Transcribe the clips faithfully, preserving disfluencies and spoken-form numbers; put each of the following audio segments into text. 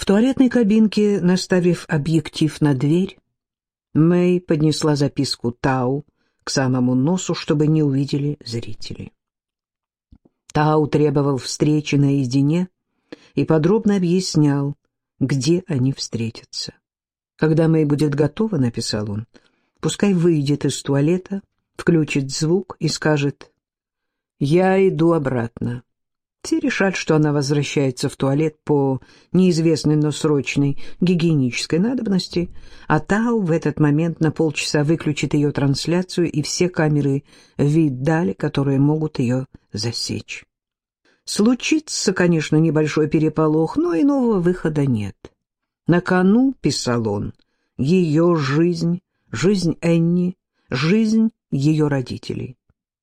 В туалетной кабинке, наставив объектив на дверь, Мэй поднесла записку Тау к самому носу, чтобы не увидели зрители. Тау требовал встречи наедине и подробно объяснял, где они встретятся. «Когда Мэй будет готова, — написал он, — пускай выйдет из туалета, включит звук и скажет: «Я иду обратно». Все решат, что она возвращается в туалет по неизвестной, но срочной гигиенической надобности, а Тау в этот момент на полчаса выключит ее трансляцию и все камеры видали, которые могут ее засечь. Случится, конечно, небольшой переполох, но иного выхода нет. На кону, писал он, ее жизнь, жизнь Энни, жизнь ее родителей.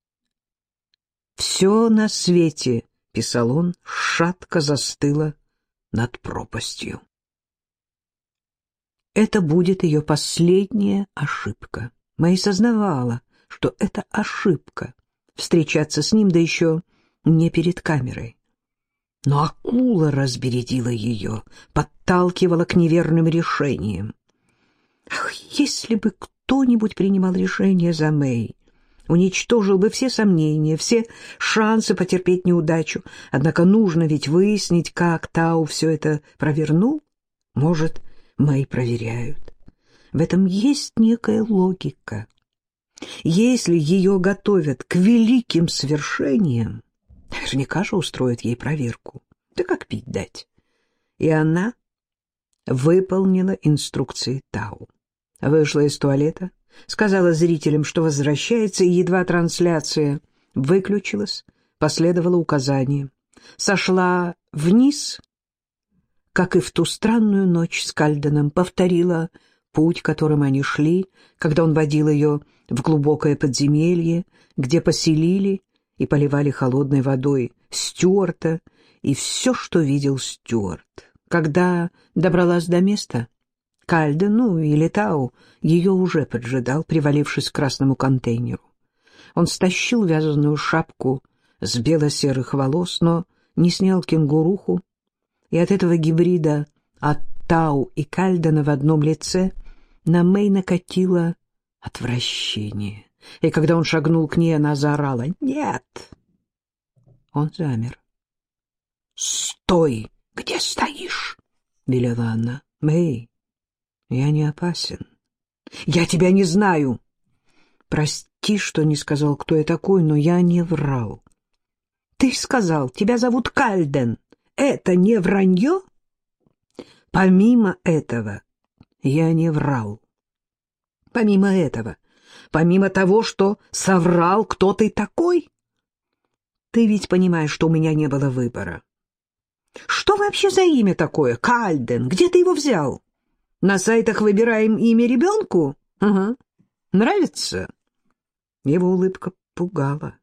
Все на свете, писал он, шатко застыло над пропастью. Это будет ее последняя ошибка. Мэй сознавала, что это ошибка — встречаться с ним, да еще не перед камерой. Но акула разбередила ее, подталкивала к неверным решениям. Ах, если бы кто-нибудь принимал решение за Мэй, уничтожил бы все сомнения, все шансы потерпеть неудачу. Однако нужно ведь выяснить, как Тау все это провернул. Может, Мэй проверяют. В этом есть некая логика. Если ее готовят к великим свершениям, наверняка же устроят ей проверку. Да как пить дать? И она выполнила инструкции Тау. Вышла из туалета, сказала зрителям, что возвращается, и едва трансляция выключилась, последовало указание. Сошла вниз, как и в ту странную ночь с Кальденом, повторила путь, которым они шли, когда он водил ее в глубокое подземелье, где поселили и поливали холодной водой Стюарта и все, что видел Стюарт. Когда добралась до места, Кальден, ну или Тау, ее уже поджидал, привалившись к красному контейнеру. Он стащил вязаную шапку с бело-серых волос, но не снял кенгуруху, и от этого гибрида от Тау и Кальдена в одном лице на Мэй накатило отвращение. И когда он шагнул к ней, она заорала: «Нет!» Он замер. «Стой! Где стоишь?» — велела она. «Мэй, я не опасен. Я тебя не знаю. Прости, что не сказал, кто я такой, но я не врал. Ты сказал, тебя зовут Кальден. Это не вранье? Помимо этого, я не врал. Помимо этого, помимо того, что соврал, кто ты такой, ты ведь понимаешь, что у меня не было выбора. Что вообще за имя такое? Кальден. Где ты его взял? На сайтах выбираем имя ребенку? Ага. Нравится?» Его улыбка пугала.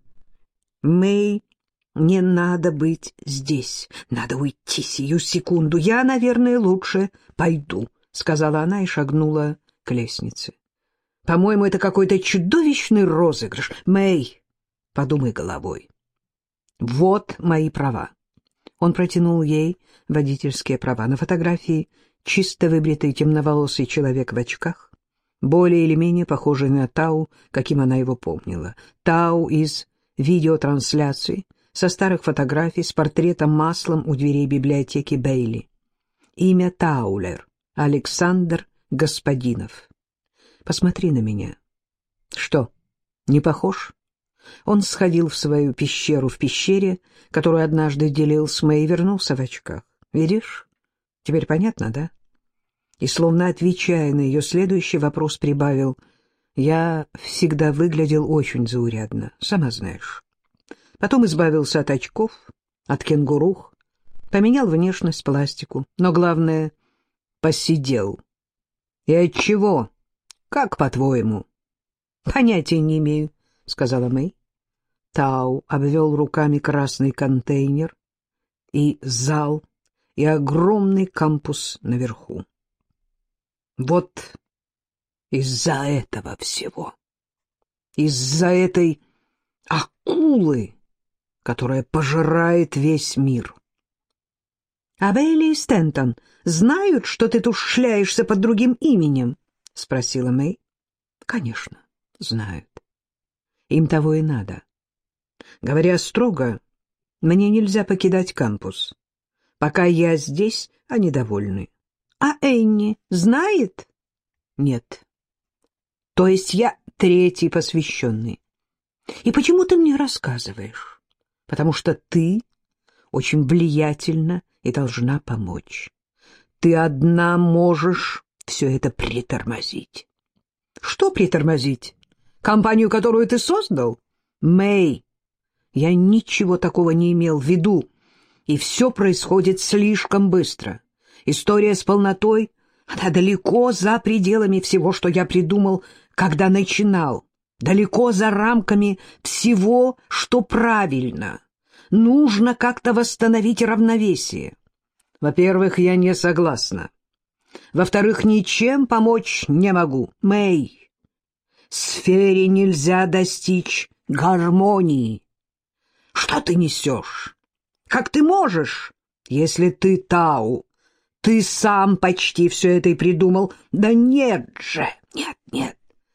«Мэй, не надо быть здесь. Надо уйти сию секунду. Я, наверное, лучше пойду», — сказала она и шагнула к лестнице. «По-моему, это какой-то чудовищный розыгрыш. Мэй, подумай головой. Вот мои права». Он протянул ей водительские права. На фотографии чисто выбритый темноволосый человек в очках, более или менее похожий на Тау, каким она его помнила. Тау из видеотрансляции, со старых фотографий, с портретом маслом у дверей библиотеки Бейли. Имя Таулер, Александр Господинов. «Посмотри на меня». «Что, не похож?» Он сходил в свою пещеру в пещере, которую однажды делил с Мэй, и вернулся в очках. «Видишь? Теперь понятно, да?» И, словно отвечая на ее следующий вопрос, прибавил: «Я всегда выглядел очень заурядно, сама знаешь. Потом избавился от очков, от кенгурух, поменял внешность, пластику, но, главное, посидел. И от чего? Как, по-твоему?» «Понятия не имею», — сказала Мэй. Тау обвел руками красный контейнер и зал, и огромный кампус наверху. «Вот из-за этого всего, из-за этой акулы, которая пожирает весь мир, А Бейли и Стентон знают, что ты тут шляешься под другим именем? — спросила Мэй. — Конечно, знают. Им того и надо. Говоря строго, мне нельзя покидать кампус. Пока я здесь, они довольны. А Энни знает? Нет. То есть я третий посвященный. И почему ты мне рассказываешь? Потому что ты очень влиятельна и должна помочь. Ты одна можешь все это притормозить. Что притормозить? Компанию, которую ты создал? Мэй, я ничего такого не имел в виду, и все происходит слишком быстро. История с полнотой, она далеко за пределами всего, что я придумал, когда начинал, далеко за рамками всего, что правильно. Нужно как-то восстановить равновесие. Во-первых, я не согласна. Во-вторых, ничем помочь не могу. Мэй, сфере нельзя достичь гармонии. Что ты несешь? Как ты можешь, если ты Тау? Ты сам почти все это и придумал. Да нет же, нет, нет.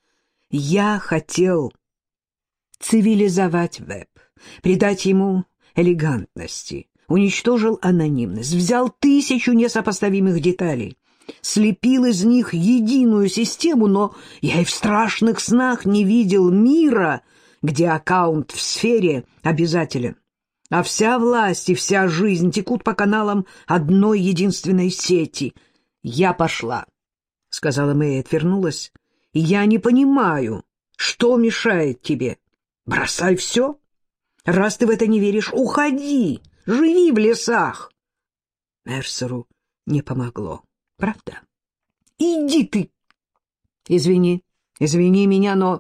Я хотел цивилизовать веб, придать ему элегантности, уничтожил анонимность, взял тысячу несопоставимых деталей, слепил из них единую систему, но я и в страшных снах не видел мира, где аккаунт в сфере обязателен, а вся власть и вся жизнь текут по каналам одной единственной сети. «Я пошла», — сказала Мэй и отвернулась, — «и я не понимаю, что мешает тебе. Бросай все. Раз ты в это не веришь, уходи, живи в лесах». Мерсеру не помогло, правда? «Иди ты!» «Извини, извини меня, но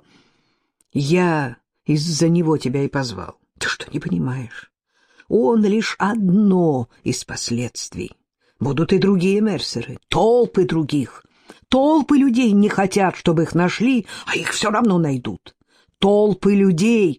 я из-за него тебя и позвал. Ты что, не понимаешь? Он лишь одно из последствий. Будут и другие Мерсеры, толпы других. Толпы людей не хотят, чтобы их нашли, а их все равно найдут. Толпы людей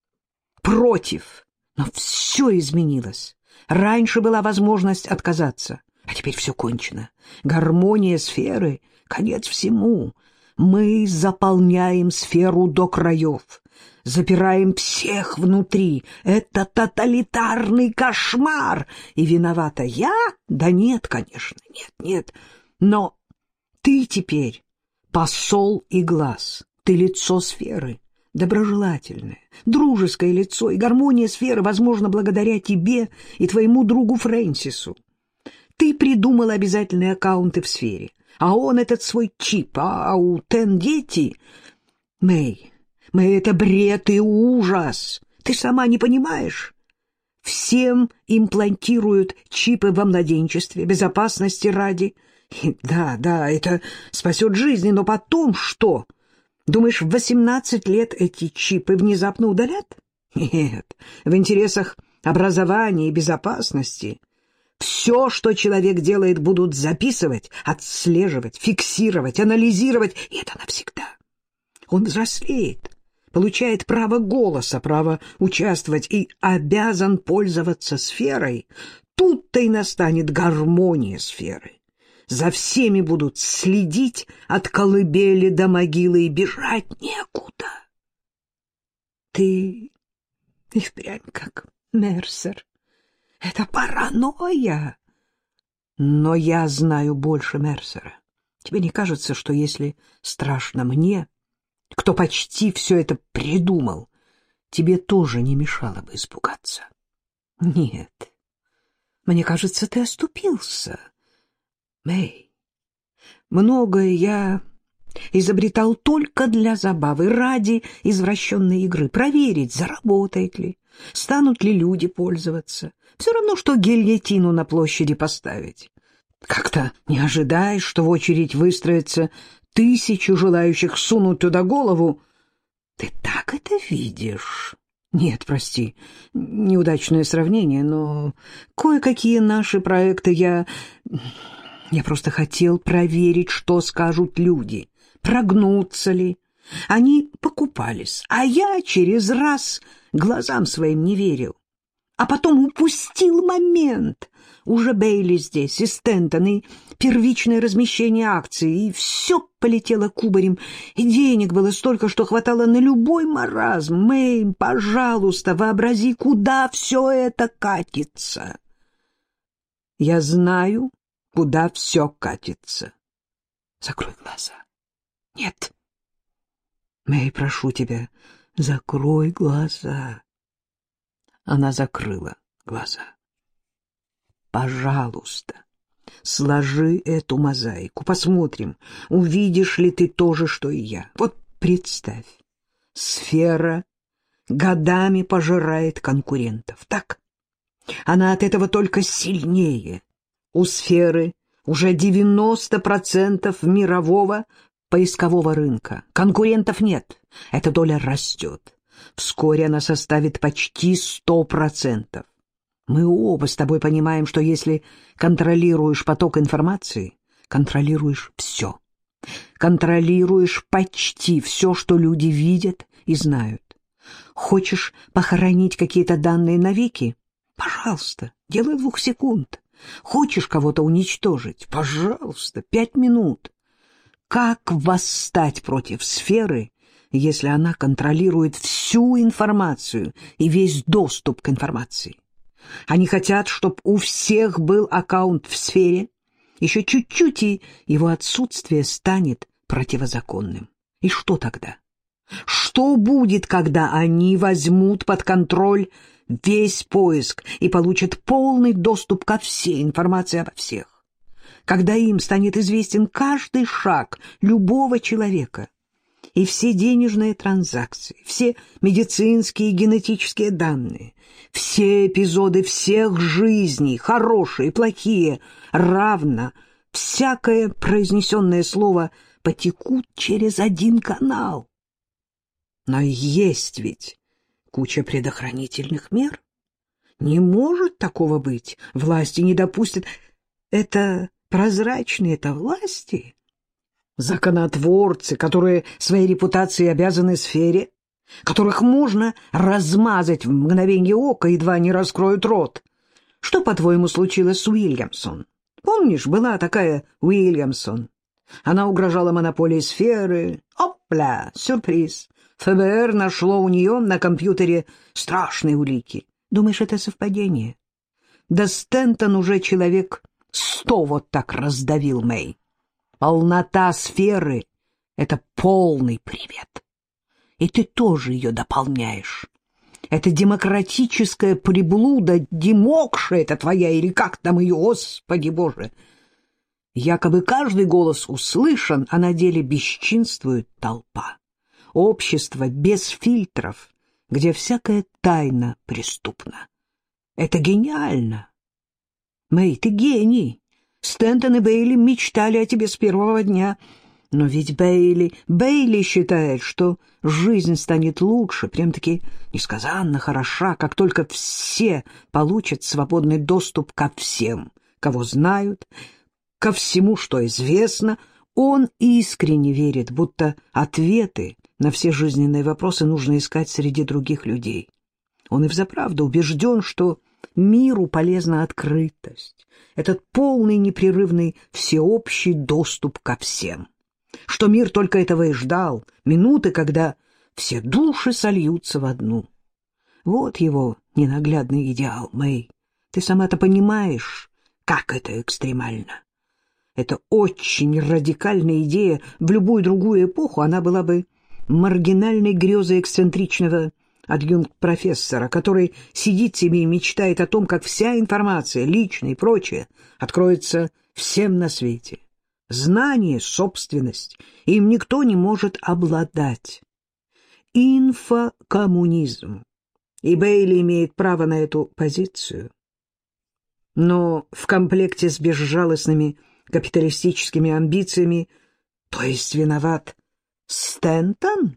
против. Но все изменилось. Раньше была возможность отказаться, а теперь все кончено. Гармония сферы — конец всему. Мы заполняем сферу до краев, запираем всех внутри. Это тоталитарный кошмар. И виновата я? Да нет, конечно, нет, нет. Но ты теперь посол и глаз, ты лицо сферы, доброжелательное, дружеское лицо, и гармония сферы возможна благодаря тебе и твоему другу Фрэнсису. Ты придумал обязательные аккаунты в сфере, а он этот свой чип, а у Тен дети... Мэй, Мэй, это бред и ужас. Ты сама не понимаешь? Всем имплантируют чипы во младенчестве, безопасности ради. И да, да, это спасет жизни, но потом что? Думаешь, в восемнадцать лет эти чипы внезапно удалят? Нет, в интересах образования и безопасности все, что человек делает, будут записывать, отслеживать, фиксировать, анализировать, и это навсегда. Он взрослеет, получает право голоса, право участвовать и обязан пользоваться сферой. Тут-то и настанет гармония сферы. За всеми будут следить от колыбели до могилы, и бежать некуда. Ты и впрямь как Мерсер. Это паранойя. Но я знаю больше Мерсера. Тебе не кажется, что если страшно мне, кто почти все это придумал, тебе тоже не мешало бы испугаться? Нет. Мне кажется, ты оступился. Мэй, многое я изобретал только для забавы, ради извращенной игры, проверить, заработает ли, станут ли люди пользоваться. Все равно, что гильотину на площади поставить. Как-то не ожидаешь, что в очередь выстроится тысячу желающих сунуть туда голову. Ты так это видишь? Нет, прости, неудачное сравнение, но кое-какие наши проекты я... Я просто хотел проверить, что скажут люди, прогнутся ли. Они покупались, а я через раз глазам своим не верил. а потом упустил момент. Уже Бейли здесь, и Стентон, и первичное размещение акций, и все полетело кубарем, и денег было столько, что хватало на любой маразм. Мэй, пожалуйста, вообрази, куда все это катится. Я знаю, куда все катится. Закрой глаза. Нет. Мэй, прошу тебя, закрой глаза. Она закрыла глаза. Пожалуйста, сложи эту мозаику, посмотрим, увидишь ли ты то же, что и я. Вот представь, сфера годами пожирает конкурентов, так? Она от этого только сильнее. У сферы уже девяносто процентов мирового поискового рынка. Конкурентов нет, эта доля растет. Вскоре она составит почти сто процентов. Мы оба с тобой понимаем, что если контролируешь поток информации, контролируешь все. Контролируешь почти все, что люди видят и знают. Хочешь похоронить какие-то данные навеки? Пожалуйста, делай двух секунд. Хочешь кого-то уничтожить? Пожалуйста, пять минут. Как восстать против сферы, если она контролирует всю информацию и весь доступ к информации? Они хотят, чтобы у всех был аккаунт в сфере. Еще чуть-чуть, и его отсутствие станет противозаконным. И что тогда? Что будет, когда они возьмут под контроль весь поиск и получат полный доступ ко всей информации обо всех? Когда им станет известен каждый шаг любого человека и все денежные транзакции, все медицинские и генетические данные, все эпизоды всех жизней, хорошие и плохие, равно всякое произнесенное слово потекут через один канал. Но есть ведь куча предохранительных мер. Не может такого быть. Власти не допустят. Это прозрачные, это власти. Законотворцы, которые своей репутацией обязаны сфере, которых можно размазать в мгновение ока, едва не раскроют рот. Что, по-твоему, случилось с Уильямсон? Помнишь, была такая Уильямсон? Она угрожала монополии сферы. Опля, сюрприз. ФБР нашло у нее на компьютере страшные улики. Думаешь, это совпадение? Да Стентон уже человек сто вот так раздавил Мэй. Полнота сферы — это полный привет. И ты тоже ее дополняешь. Это демократическая приблуда, демокша это твоя, или как там ее, Господи Боже. Якобы каждый голос услышан, а на деле бесчинствует толпа. Общество без фильтров, где всякая тайна преступна. Это гениально. Мэй, ты гений. Стентон и Бейли мечтали о тебе с первого дня. Но ведь Бейли... Бейли считает, что жизнь станет лучше, прям-таки несказанно хороша, как только все получат свободный доступ ко всем, кого знают, ко всему, что известно. Он искренне верит, будто ответы на все жизненные вопросы нужно искать среди других людей. Он и взаправду убежден, что миру полезна открытость, этот полный, непрерывный, всеобщий доступ ко всем. Что мир только этого и ждал, минуты, когда все души сольются в одну. Вот его ненаглядный идеал, Мэй. Ты сама-то понимаешь, как это экстремально. Это очень радикальная идея. В любую другую эпоху она была бы маргинальной грезой эксцентричного адъюнкт-профессора, который сидит себе и мечтает о том, как вся информация, личная и прочее, откроется всем на свете. Знание — собственность, им никто не может обладать. Инфокоммунизм. И Бейли имеет право на эту позицию. Но в комплекте с безжалостными капиталистическими амбициями, то есть виноват Стентон?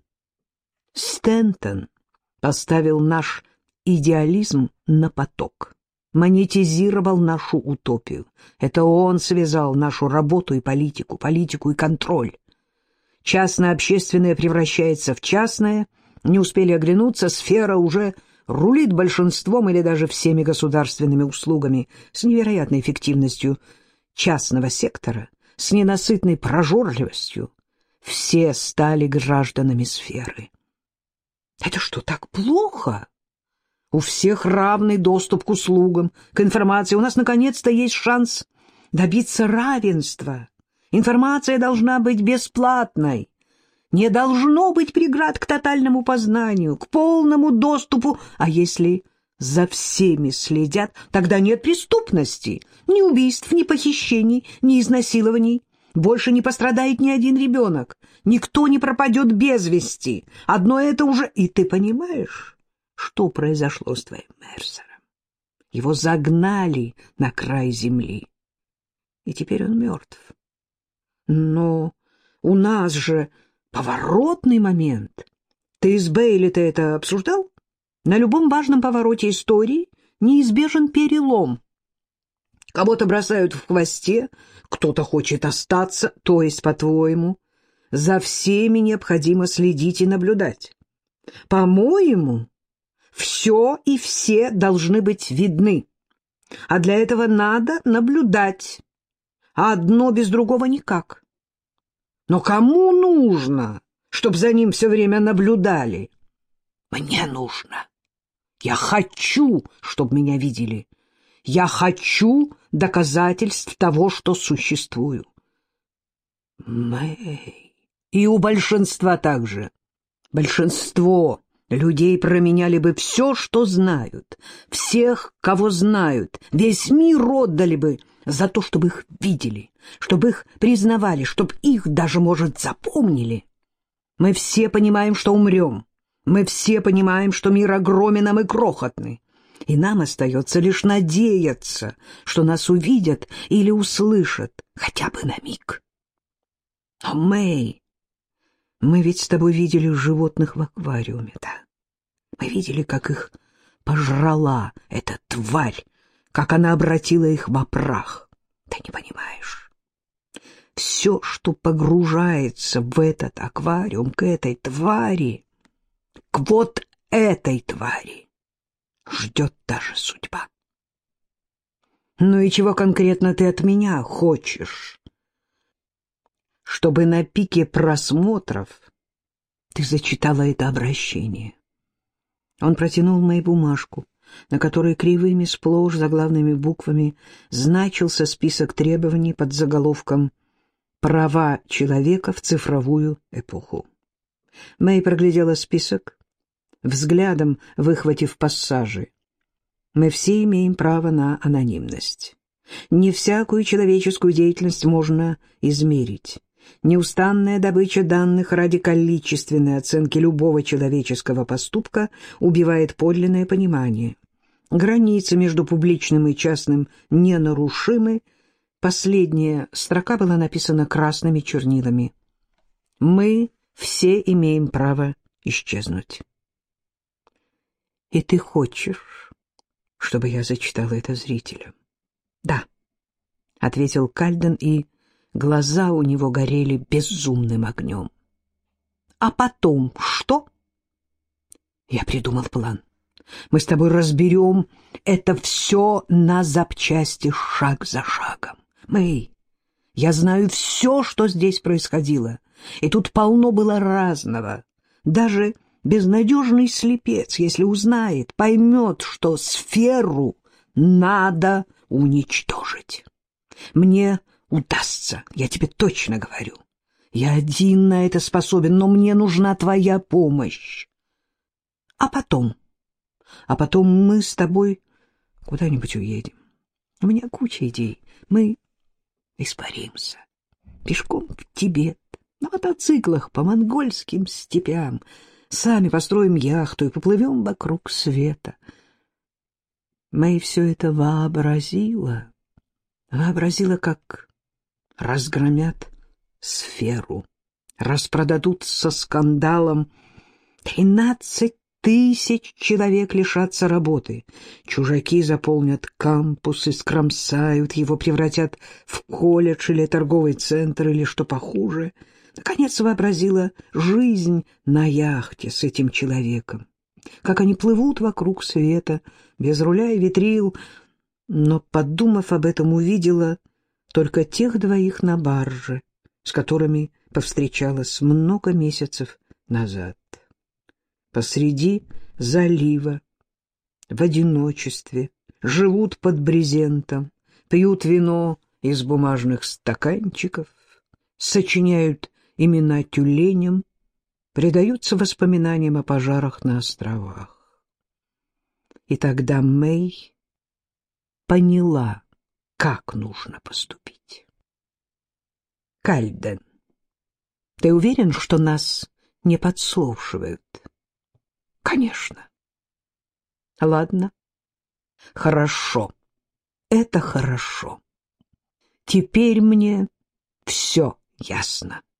Стентон поставил наш идеализм на поток, монетизировал нашу утопию. Это он связал нашу работу и политику, политику и контроль. Частно-общественное превращается в частное, не успели оглянуться, сфера уже рулит большинством или даже всеми государственными услугами с невероятной эффективностью частного сектора, с ненасытной прожорливостью. Все стали гражданами сферы. Это что, так плохо? У всех равный доступ к услугам, к информации. У нас наконец-то есть шанс добиться равенства. Информация должна быть бесплатной. Не должно быть преград к тотальному познанию, к полному доступу. А если за всеми следят, тогда нет преступности, ни убийств, ни похищений, ни изнасилований. Больше не пострадает ни один ребенок. Никто не пропадет без вести. Одно это уже... И ты понимаешь, что произошло с твоим Мерсером? Его загнали на край земли. И теперь он мертв. Но у нас же поворотный момент. Ты с Бейли-то это обсуждал? На любом важном повороте истории неизбежен перелом. Кого-то бросают в хвосте, кто-то хочет остаться, то есть, по-твоему, за всеми необходимо следить и наблюдать. По-моему, все и все должны быть видны, а для этого надо наблюдать, а одно без другого никак. Но кому нужно, чтобы за ним все время наблюдали? Мне нужно. Я хочу, чтобы меня видели. Я хочу доказательств того, что существую. Мэй. И у большинства также. Большинство людей променяли бы все, что знают, всех, кого знают, весь мир отдали бы за то, чтобы их видели, чтобы их признавали, чтобы их даже, может, запомнили. Мы все понимаем, что умрем. Мы все понимаем, что мир огромен, а мы крохотны. И нам остается лишь надеяться, что нас увидят или услышат хотя бы на миг. Но, Мэй, мы ведь с тобой видели животных в аквариуме, да? Мы видели, как их пожрала эта тварь, как она обратила их в прах. Ты не понимаешь. Все, что погружается в этот аквариум, к этой твари, к вот этой твари, ждет даже судьба. Ну и чего конкретно ты от меня хочешь? Чтобы на пике просмотров ты зачитала это обращение. Он протянул Мэй бумажку, на которой кривыми сплошь заглавными буквами значился список требований под заголовком «Права человека в цифровую эпоху». Мэй проглядела список, взглядом выхватив пассажи. Мы все имеем право на анонимность. Не всякую человеческую деятельность можно измерить. Неустанная добыча данных ради количественной оценки любого человеческого поступка убивает подлинное понимание. Границы между публичным и частным ненарушимы. Последняя строка была написана красными чернилами. Мы все имеем право исчезнуть. И ты хочешь, чтобы я зачитала это зрителям? Да, — ответил Кальден, и глаза у него горели безумным огнем. А потом что? Я придумал план. Мы с тобой разберем это все на запчасти шаг за шагом. Мэй, я знаю все, что здесь происходило, и тут полно было разного. Даже безнадежный слепец, если узнает, поймет, что сферу надо уничтожить. Мне удастся, я тебе точно говорю. Я один на это способен, но мне нужна твоя помощь. А потом, а потом мы с тобой куда-нибудь уедем. У меня куча идей. Мы испаримся. Пешком в Тибет, на мотоциклах по монгольским степям. Сами построим яхту и поплывем вокруг света. Мэй все это вообразила. Вообразила, как разгромят сферу, распродадут со скандалом. Тринадцать тысяч человек лишатся работы. Чужаки заполнят кампусы, скромсают его, превратят в колледж или торговый центр, или, что похуже, наконец вообразила жизнь на яхте с этим человеком. как они плывут вокруг света, без руля и ветрил, но, подумав об этом, увидела только тех двоих на барже, с которыми повстречалась много месяцев назад. Посреди залива, в одиночестве, живут под брезентом, пьют вино из бумажных стаканчиков, сочиняют имена тюленям, предаются воспоминаниям о пожарах на островах. И тогда Мэй поняла, как нужно поступить. «Кальден, ты уверен, что нас не подслушивают?» «Конечно». «Ладно. Хорошо. Это хорошо. Теперь мне все ясно».